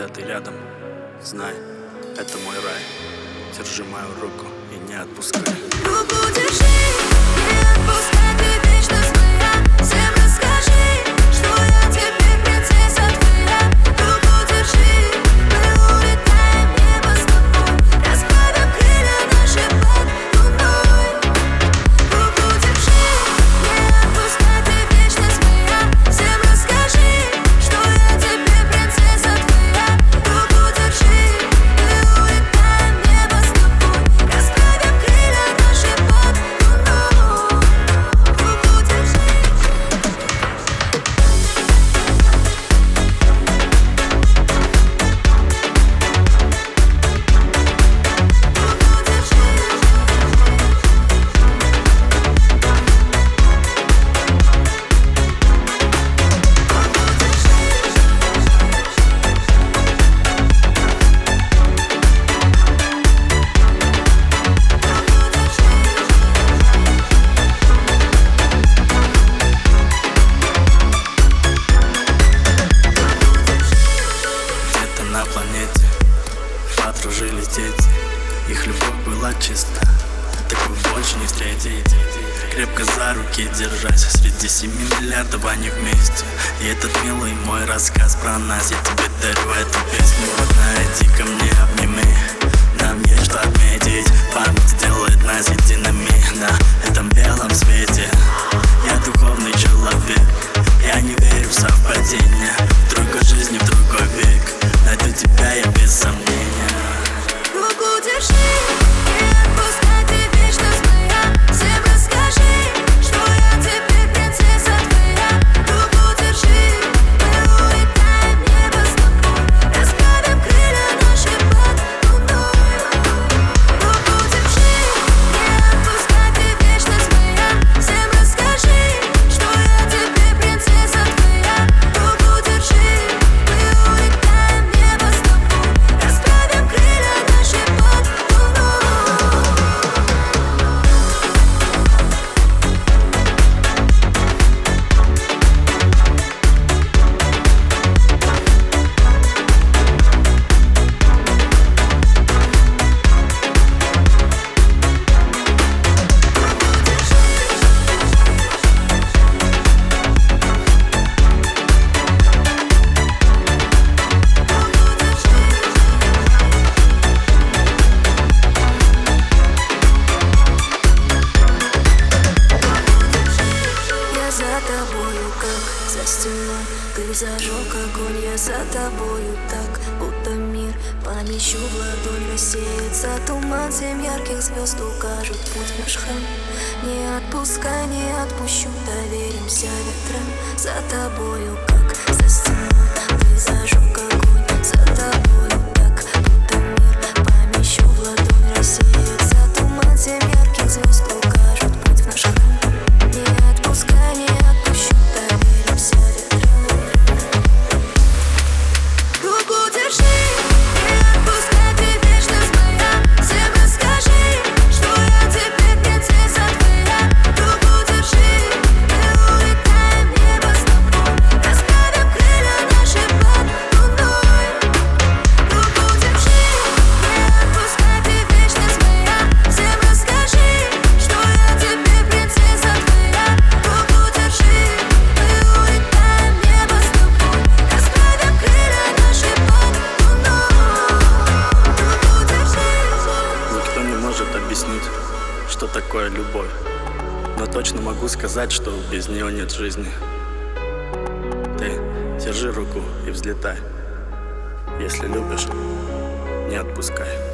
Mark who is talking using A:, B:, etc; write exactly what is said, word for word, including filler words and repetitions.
A: когда ты рядом, знай, это мой рай. Держи мою руку и не отпускай.
B: Руку держи, не отпускай, ты вечность моя. Всем расскажи, что я теперь принцесса твоя. Руку держи, мы улетаем в небо с тобой. Расправим крылья наши под луной. Руку держи, не отпускай, ты вечность моя. Всем расскажи, что я теперь принцесса твоя. Руку держи, мы улетаем в небо с тобой. Расправим крылья наши под луной. Руку держи.
A: Где-то на планете подружились дети. Их любовь была чиста, такую больше не встретить. Крепко за руки держась, среди семи миллиардов они вместе. И этот милый мой рассказ про нас я тебе дарю эту песню. Родная, иди ко мне, обними. Нам есть что отметить. Память делает нас едиными на этом белом свете. Я духовный человек, я не верю в совпадения. В другой жизни, в другой век найду тебя я без сомнения.
B: Руку держи, не отпускай, ты вечность моя. Всем расскажи, что я теперь принцесса твоя. Руку держи, мы улетаем в небо с тобой. Расправим крылья наши под луной. Руку держи, не отпускай, ты вечность моя. Всем расскажи, что я теперь принцесса твоя. Руку держи, мы улетаем в небо с тобой. Расправим крылья наши под луной. Я за тобою, как за стеной. Ты зажег огонь, я за тобою так, будто мир помещу в ладонь. Рассеется туман, семь ярких звезд укажут путь в наш храм. Не отпускай, не отпущу, доверимся ветрам. За тобою, как за стеной. Ты зажег огонь, за тобою так, будто мир помещу в ладонь. Рассеется туман, семь ярких звезд укажут путь в наш храм. Не отпускай, не отпущу, доверимся ветрам. Руку держи, не отпускай, ты вечность моя. Всем расскажи, что я теперь принцесса твоя. Руку держи, мы улетаем в небо с тобой. Расправим крылья наши под луной. Руку держи, не отпускай, ты вечность моя. Всем расскажи, что я теперь принцесса твоя. Руку держи, мы улетаем в небо с тобой. Расправим крылья наши под луной. Руку держи.
A: Никто не может объяснить, что такое любовь. Но точно могу сказать, что без нее нет жизни. Ты держи руку и взлетай. Если любишь, не отпускай.